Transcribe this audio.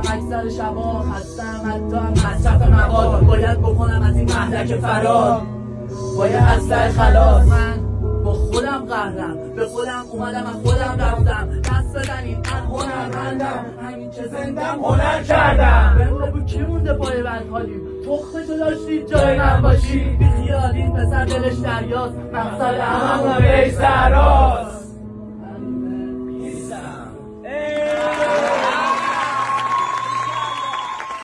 اکثر شبا خستم، حتی هم مصرف مواد. باید بکنم از این مهلک فرار، باید از سر خلاص. من با خودم قهرم، به خودم اومدم از خودم رفتم. دست بزنید من هنرمندم، همین چه زندم هنر کردم. بهم بگو کی مونده پای بدحالی، تخمشو داشتید جای من باشی. بی خیال این پسر دلش دریاست، مقصد هممون به صحراست.